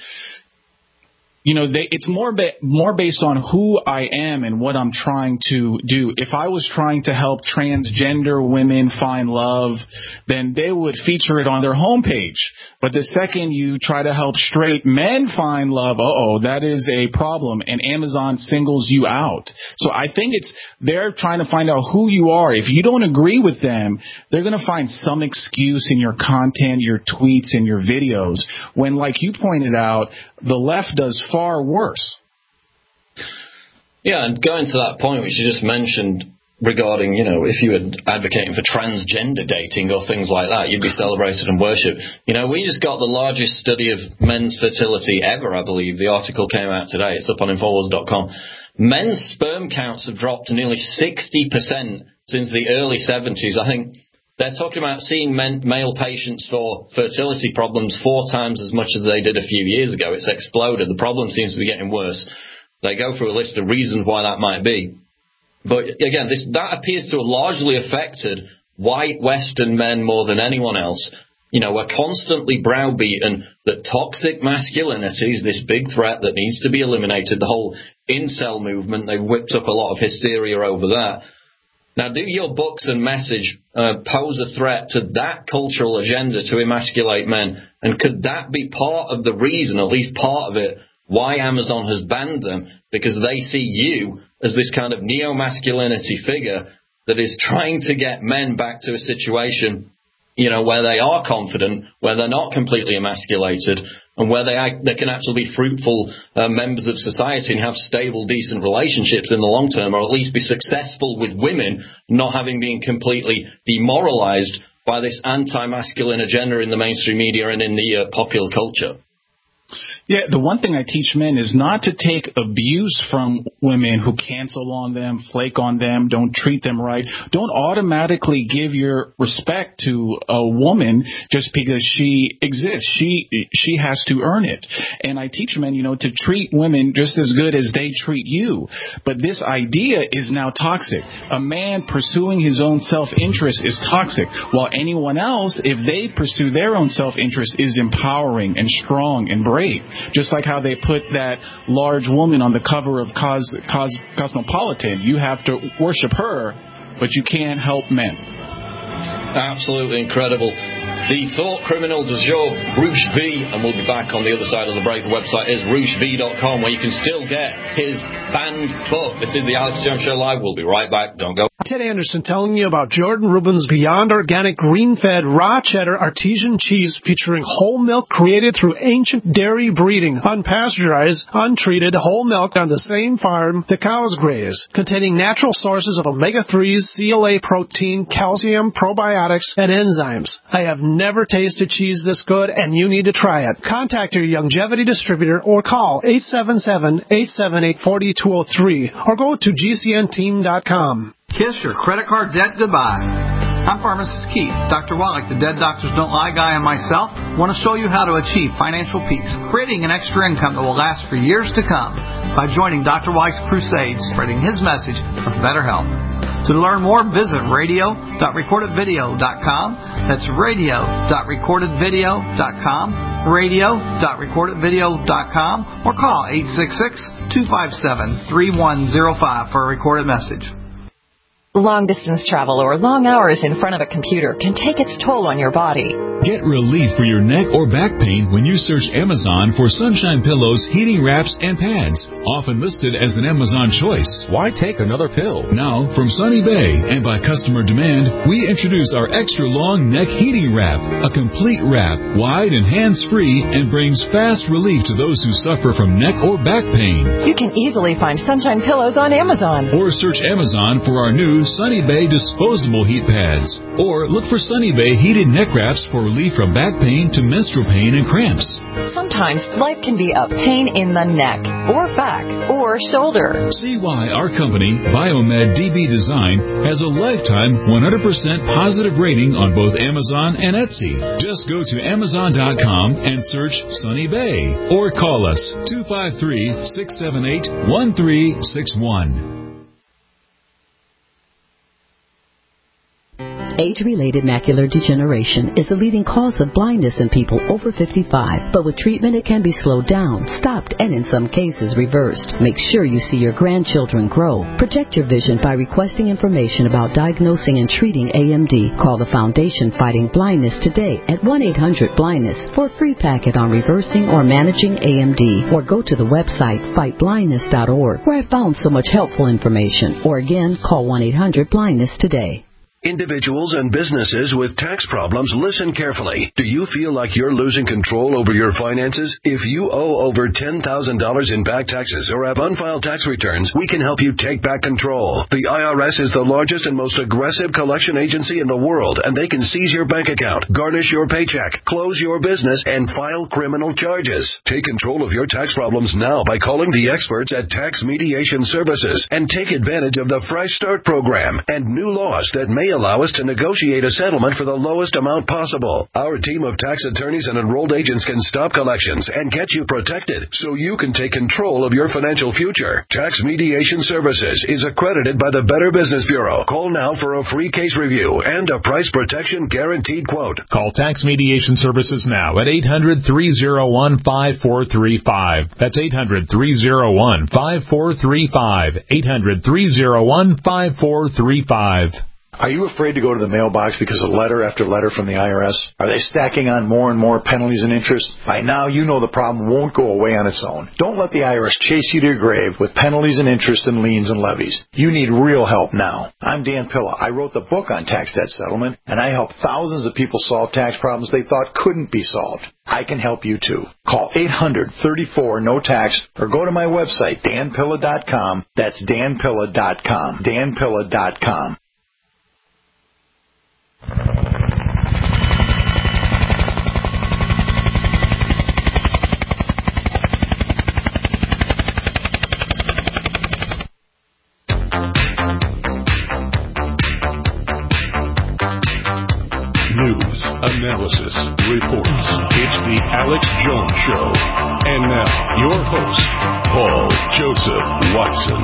you know, it's more based on who I am and what I'm trying to do. If I was trying to help transgender women find love, then they would feature it on their homepage. But the second you try to help straight men find love, that is a problem, and Amazon singles you out. So I think they're trying to find out who you are. If you don't agree with them, they're going to find some excuse in your content, your tweets, and your videos. When, like you pointed out, the left does far worse. Yeah, and going to that point which you just mentioned regarding, you know, if you were advocating for transgender dating or things like that, you'd be celebrated and worshipped. You know, we just got the largest study of men's fertility ever, I believe. The article came out today. It's up on Infowars.com. Men's sperm counts have dropped to nearly 60% since the early 70s. I think they're talking about seeing male patients for fertility problems 4 times as much as they did a few years ago. It's exploded. The problem seems to be getting worse. They go through a list of reasons why that might be. But again, that appears to have largely affected white Western men more than anyone else. You know, we're constantly browbeaten that toxic masculinity is this big threat that needs to be eliminated. The whole incel movement, they've whipped up a lot of hysteria over that. Now, do your books and message pose a threat to that cultural agenda to emasculate men? And could that be part of the reason, at least part of it, why Amazon has banned them? Because they see you as this kind of neo-masculinity figure that is trying to get men back to a situation, you know, where they are confident, where they're not completely emasculated, and where they can actually be fruitful members of society and have stable, decent relationships in the long term, or at least be successful with women, not having been completely demoralized by this anti-masculine agenda in the mainstream media and in the popular culture. Yeah, the one thing I teach men is not to take abuse from women who cancel on them, flake on them, don't treat them right. Don't automatically give your respect to a woman just because she exists. She has to earn it. And I teach men, you know, to treat women just as good as they treat you. But this idea is now toxic. A man pursuing his own self-interest is toxic, while anyone else, if they pursue their own self-interest, is empowering and strong and brave. Just like how they put that large woman on the cover of Cosmopolitan. You have to worship her, but you can't help men. Absolutely incredible. The thought criminal du jour, Roosh V, and we'll be back on the other side of the break. The website is rooshv.com, where you can still get his banned book. This is the Alex Jones Show Live. We'll be right back. Don't go. Ted Anderson telling you about Jordan Rubin's Beyond Organic Green-Fed Raw Cheddar Artesian Cheese, featuring whole milk created through ancient dairy breeding, unpasteurized, untreated whole milk on the same farm the cows graze, containing natural sources of omega-3s, CLA protein, calcium, probiotics, and enzymes. I have never tasted cheese this good, and you need to try it. Contact your Youngevity distributor or call 877-878-4203 or go to gcnteam.com. Kiss your credit card debt goodbye. I'm Pharmacist Keith. Dr. Wallach, the Dead Doctors Don't Lie guy, and myself want to show you how to achieve financial peace, creating an extra income that will last for years to come by joining Dr. Wallach's crusade, spreading his message of better health. To learn more, visit radio.recordedvideo.com. That's radio.recordedvideo.com, radio.recordedvideo.com, or call 866-257-3105 for a recorded message. Long-distance travel or long hours in front of a computer can take its toll on your body. Get relief for your neck or back pain when you search Amazon for Sunshine Pillows, heating wraps, and pads, often listed as an Amazon choice. Why take another pill? Now, from Sunny Bay, and by customer demand, we introduce our extra long neck heating wrap, a complete wrap, wide and hands-free, and brings fast relief to those who suffer from neck or back pain. You can easily find Sunshine Pillows on Amazon. Or search Amazon for our new Sunny Bay disposable heat pads. Or look for Sunny Bay heated neck wraps for relief from back pain to menstrual pain and cramps. Sometimes life can be a pain in the neck, or back, or shoulder. See why our company, Biomed DB Design, has a lifetime 100% positive rating on both Amazon and Etsy. Just go to Amazon.com and search Sunny Bay. Or call us 253-678-1361. Age-related macular degeneration is the leading cause of blindness in people over 55. But with treatment, it can be slowed down, stopped, and in some cases reversed. Make sure you see your grandchildren grow. Protect your vision by requesting information about diagnosing and treating AMD. Call the Foundation Fighting Blindness today at 1-800-BLINDNESS for a free packet on reversing or managing AMD. Or go to the website fightblindness.org, where I found so much helpful information. Or again, call 1-800-BLINDNESS today. Individuals and businesses with tax problems, listen carefully. Do you feel like you're losing control over your finances? If you owe over $10,000 in back taxes or have unfiled tax returns, we can help you take back control. The IRS is the largest and most aggressive collection agency in the world, and they can seize your bank account, garnish your paycheck, close your business, and file criminal charges. Take control of your tax problems now by calling the experts at Tax Mediation Services and take advantage of the Fresh Start program and new laws that may allow us to negotiate a settlement for the lowest amount possible. Our team of tax attorneys and enrolled agents can stop collections and get you protected so you can take control of your financial future. Tax Mediation Services is accredited by the Better Business Bureau. Call now for a free case review and a price protection guaranteed quote. Call Tax Mediation Services now at 800-301-5435. That's 800-301-5435. 800-301-5435. Are you afraid to go to the mailbox because of letter after letter from the IRS? Are they stacking on more and more penalties and interest? By now, you know the problem won't go away on its own. Don't let the IRS chase you to your grave with penalties and interest and liens and levies. You need real help now. I'm Dan Pilla. I wrote the book on tax debt settlement, and I help thousands of people solve tax problems they thought couldn't be solved. I can help you too. Call 800-34-NO-TAX or go to my website, danpilla.com. That's danpilla.com. danpilla.com. News, analysis, reports. It's the Alex Jones Show. And now, your host, Paul Joseph Watson.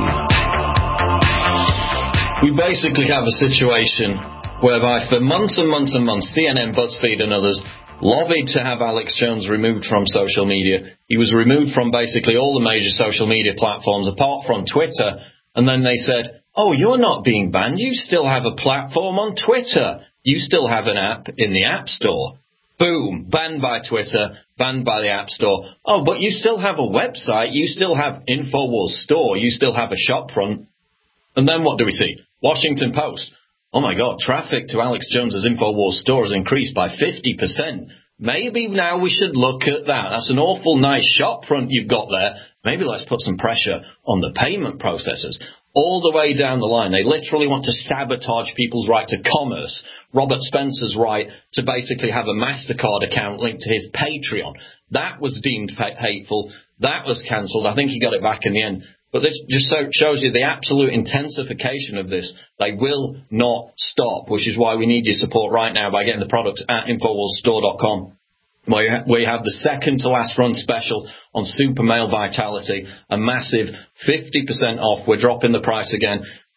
We basically have a situation whereby for months and months and months, CNN, BuzzFeed and others lobbied to have Alex Jones removed from social media. He was removed from basically all the major social media platforms apart from Twitter. And then they said, oh, you're not being banned. You still have a platform on Twitter. You still have an app in the App Store. Boom, banned by Twitter, banned by the App Store. Oh, but you still have a website. You still have InfoWars Store. You still have a shopfront. And then what do we see? Washington Post. Oh, my God, traffic to Alex Jones's InfoWars store has increased by 50%. Maybe now we should look at that. That's an awful nice shop front you've got there. Maybe let's put some pressure on the payment processors. All the way down the line, they literally want to sabotage people's right to commerce. Robert Spencer's right to basically have a MasterCard account linked to his Patreon. That was deemed hateful. That was cancelled. I think he got it back in the end. But this just shows you the absolute intensification of this. They will not stop, which is why we need your support right now by getting the products at InfoWarsStore.com, where you have the second to last run special on Super Male Vitality, a massive 50% off. We're dropping the price again.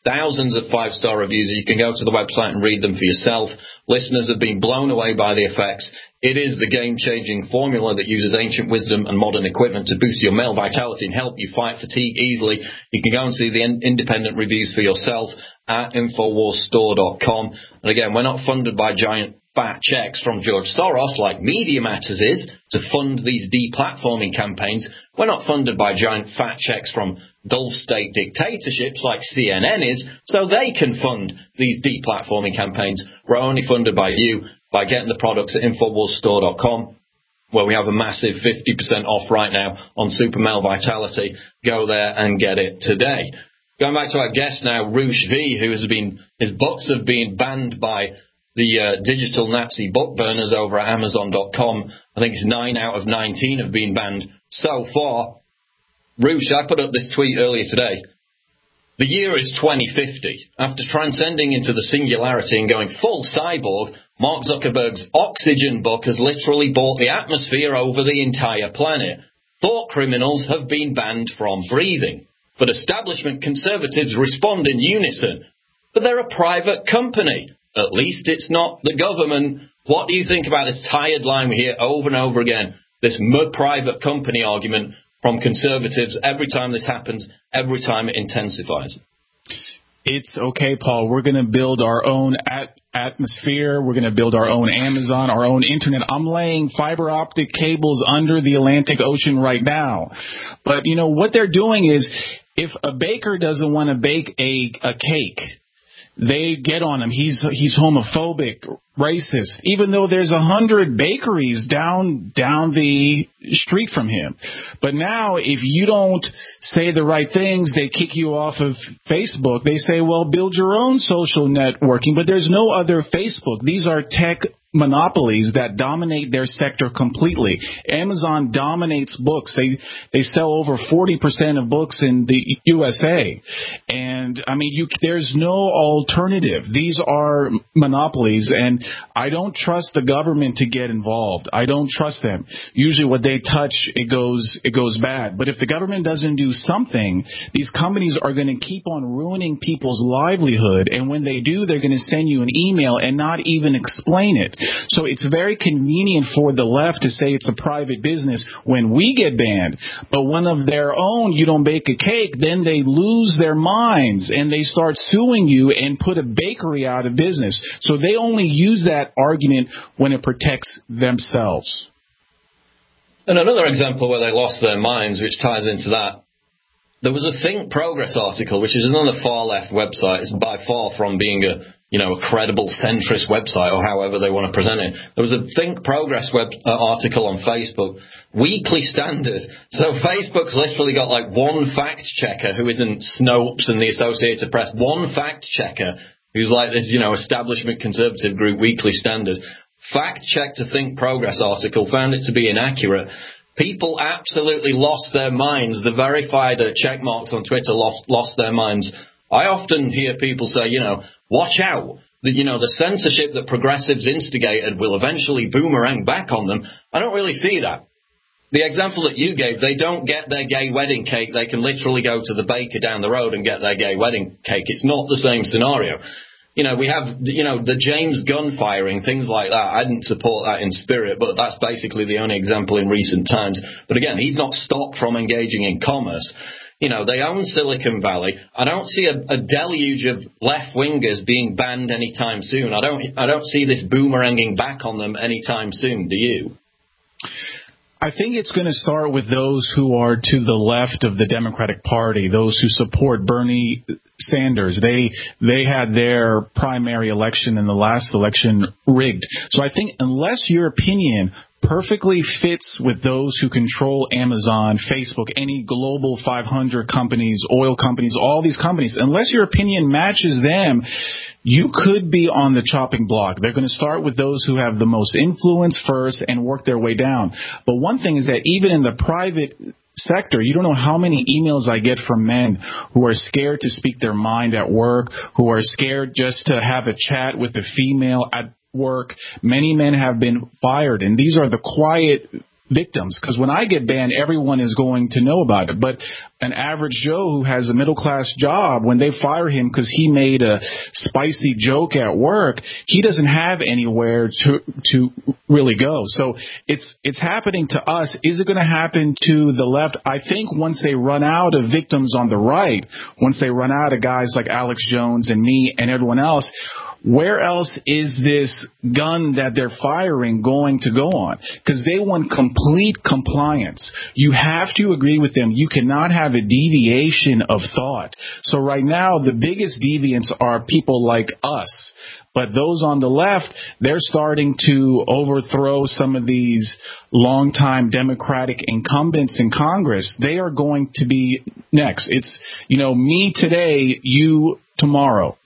thousands of 5-star reviews. You can go to the website and read them for yourself. Listeners have been blown away by the effects. It is the game-changing formula that uses ancient wisdom and modern equipment to boost your male vitality and help you fight fatigue easily. You can go and see the independent reviews for yourself at InfoWarsStore.com. And again, we're not funded by giant fat checks from George Soros like Media Matters is to fund these deplatforming campaigns. We're not funded by giant fat checks from Gulf state dictatorships like CNN is, so they can fund these deplatforming campaigns. We're only funded by you by getting the products at InfoWarsStore.com, where we have a massive 50% off right now on Super Male Vitality. Go there and get it today. Going back to our guest now, Roosh V, his books have been banned by the digital Nazi book burners over at Amazon.com. I think it's 9 out of 19 have been banned so far. Roosh, I put up this tweet earlier today. The year is 2050. After transcending into the singularity and going full cyborg, Mark Zuckerberg's Oxygen book has literally bought the atmosphere over the entire planet. Thought criminals have been banned from breathing. But establishment conservatives respond in unison. But they're a private company. At least it's not the government. What do you think about this tired line we hear over and over again? This private company argument from conservatives every time this happens, every time it intensifies. It's okay, Paul. We're going to build our own atmosphere. We're going to build our own Amazon, our own internet. I'm laying fiber optic cables under the Atlantic Ocean right now. But, you know, what they're doing is if a baker doesn't want to bake a cake, they get on him. He's homophobic, racist, even though there's 100 bakeries down the street from him. But now, if you don't say the right things, they kick you off of Facebook. They say, well, build your own social networking. But there's no other Facebook. These are tech monopolies that dominate their sector completely. Amazon dominates books. They sell over 40% of books in the USA. And, I mean, there's no alternative. These are monopolies, and I don't trust the government to get involved. I don't trust them. Usually what they touch, it goes bad. But if the government doesn't do something, these companies are going to keep on ruining people's livelihood. And when they do, they're going to send you an email and not even explain it. So it's very convenient for the left to say it's a private business when we get banned. But one of their own, you don't bake a cake, then they lose their minds and they start suing you and put a bakery out of business. So they only use that argument when it protects themselves. And another example where they lost their minds, which ties into that, there was a Think Progress article, which is another far-left website. It's by far from being a credible centrist website, or however they want to present it. There was a Think Progress article on Facebook, Weekly Standard. So Facebook's literally got like one fact-checker who isn't Snopes and the Associated Press, one fact-checker who's like this, establishment conservative group, Weekly Standard. Fact-checked a Think Progress article, found it to be inaccurate. People absolutely lost their minds. The verified check marks on Twitter lost their minds. I often hear people say, watch out. The censorship that progressives instigated will eventually boomerang back on them. I don't really see that. The example that you gave, they don't get their gay wedding cake. They can literally go to the baker down the road and get their gay wedding cake. It's not the same scenario. We have, the James Gunn firing, things like that. I didn't support that in spirit, but that's basically the only example in recent times. But again, he's not stopped from engaging in commerce. They own Silicon Valley. I don't see a deluge of left-wingers being banned anytime soon. I don't see this boomeranging back on them anytime soon. Do you? I think it's going to start with those who are to the left of the Democratic Party, those who support Bernie Sanders. They had their primary election in the last election rigged. So I think unless your opinion perfectly fits with those who control Amazon, Facebook, any global 500 companies, oil companies, all these companies, unless your opinion matches them, you could be on the chopping block. They're going to start with those who have the most influence first and work their way down. But one thing is that even in the private sector, you don't know how many emails I get from men who are scared to speak their mind at work, who are scared just to have a chat with a female at work. Many men have been fired, and these are the quiet victims, because when I get banned, everyone is going to know about it. But an average Joe who has a middle-class job, when they fire him because he made a spicy joke at work, he doesn't have anywhere to really go. So it's happening to us. Is it going to happen to the left? I think once they run out of victims on the right, once they run out of guys like Alex Jones and me and everyone else, where else is this gun that they're firing going to go on? Because they want complete compliance. You have to agree with them. You cannot have a deviation of thought. So right now, the biggest deviants are people like us. But those on the left, they're starting to overthrow some of these longtime Democratic incumbents in Congress. They are going to be next. It's, me today, you tomorrow.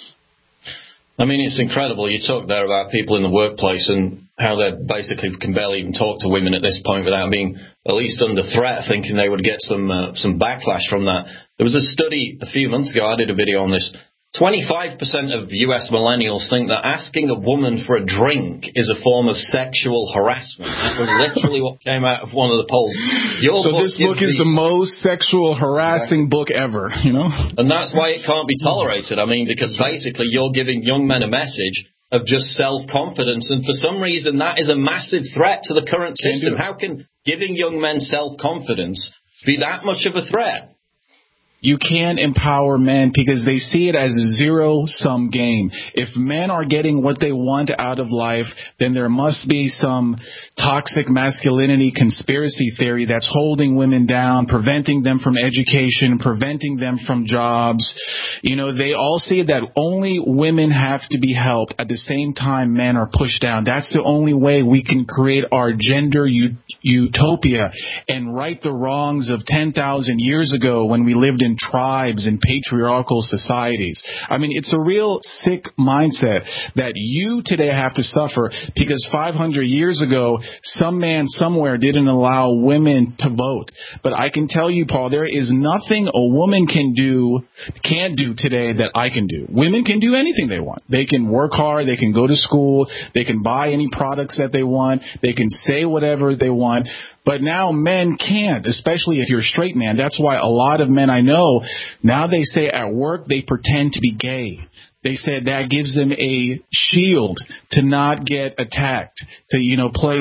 I mean, it's incredible. You talk there about people in the workplace and how they basically can barely even talk to women at this point without being at least under threat, thinking they would get some backlash from that. There was a study a few months ago, I did a video on this. 25% of U.S. millennials think that asking a woman for a drink is a form of sexual harassment. That was literally what came out of one of the polls. This book is the most sexual harassing book ever, And that's why it can't be tolerated. I mean, because basically you're giving young men a message of just self-confidence, and for some reason that is a massive threat to the current system. How can giving young men self-confidence be that much of a threat? You can't empower men because they see it as a zero-sum game. If men are getting what they want out of life, then there must be some toxic masculinity conspiracy theory that's holding women down, preventing them from education, preventing them from jobs. They all see that only women have to be helped. At the same time, men are pushed down. That's the only way we can create our gender utopia and right the wrongs of 10,000 years ago when we lived in tribes and patriarchal societies. I mean, it's a real sick mindset that you today have to suffer because 500 years ago, some man somewhere didn't allow women to vote. But I can tell you, Paul, there is nothing a woman can do today that I can do. Women can do anything they want. They can work hard. They can go to school. They can buy any products that they want. They can say whatever they want. But now men can't, especially if you're a straight man. That's why a lot of men I know, now they say at work they pretend to be gay. They said that gives them a shield to not get attacked, to, play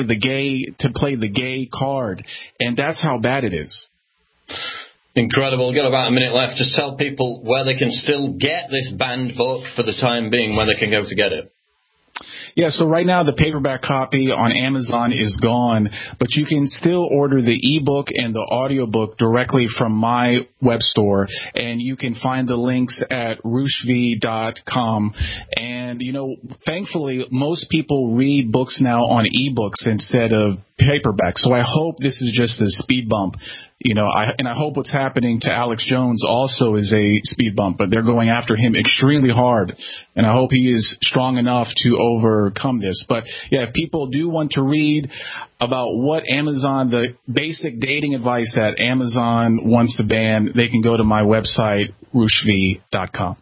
the gay card. And that's how bad it is. Incredible. We've got about a minute left. Just tell people where they can still get this banned book for the time being, where they can go to get it. Yeah, so right now the paperback copy on Amazon is gone, but you can still order the ebook and the audiobook directly from my web store, and you can find the links at rushv.com. And, thankfully, most people read books now on ebooks instead of paperback. So I hope this is just a speed bump. I hope what's happening to Alex Jones also is a speed bump, but they're going after him extremely hard, and I hope he is strong enough to overcome this. But, yeah, if people do want to read about what the basic dating advice that Amazon wants to ban, they can go to my website, rushv.com.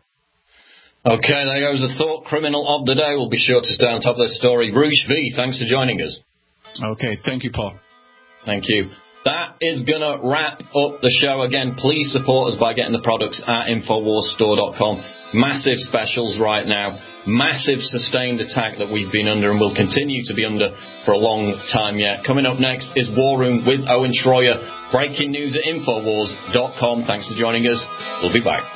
Okay, there goes the thought criminal of the day. We'll be sure to stay on top of this story. Roosh V, thanks for joining us. Okay, thank you, Paul. Thank you. That is going to wrap up the show. Again, please support us by getting the products at InfoWarsStore.com. Massive specials right now. Massive sustained attack that we've been under and will continue to be under for a long time yet. Coming up next is War Room with Owen Schroyer. Breaking news at InfoWars.com. Thanks for joining us. We'll be back.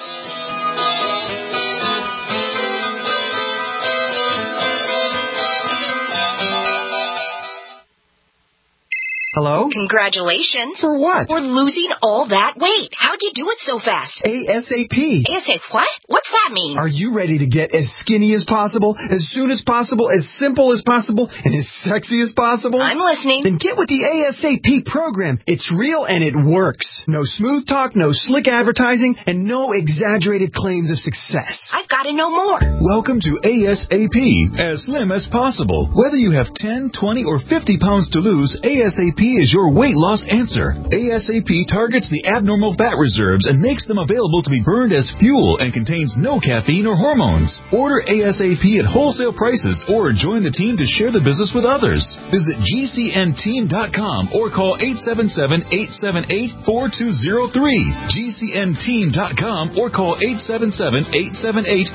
Hello? Congratulations. For what? For losing all that weight. How'd you do it so fast? ASAP. ASAP what? What's that mean? Are you ready to get as skinny as possible, as soon as possible, as simple as possible, and as sexy as possible? I'm listening. Then get with the ASAP program. It's real and it works. No smooth talk, no slick advertising, and no exaggerated claims of success. I've got to know more. Welcome to ASAP. As slim as possible. Whether you have 10, 20, or 50 pounds to lose, ASAP is your weight loss answer. ASAP targets the abnormal fat reserves and makes them available to be burned as fuel and contains no caffeine or hormones. Order ASAP at wholesale prices or join the team to share the business with others. Visit GCNteam.com or call 877-878-4203. GCNteam.com or call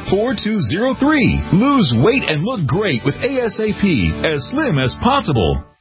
877-878-4203. Lose weight and look great with ASAP, as slim as possible.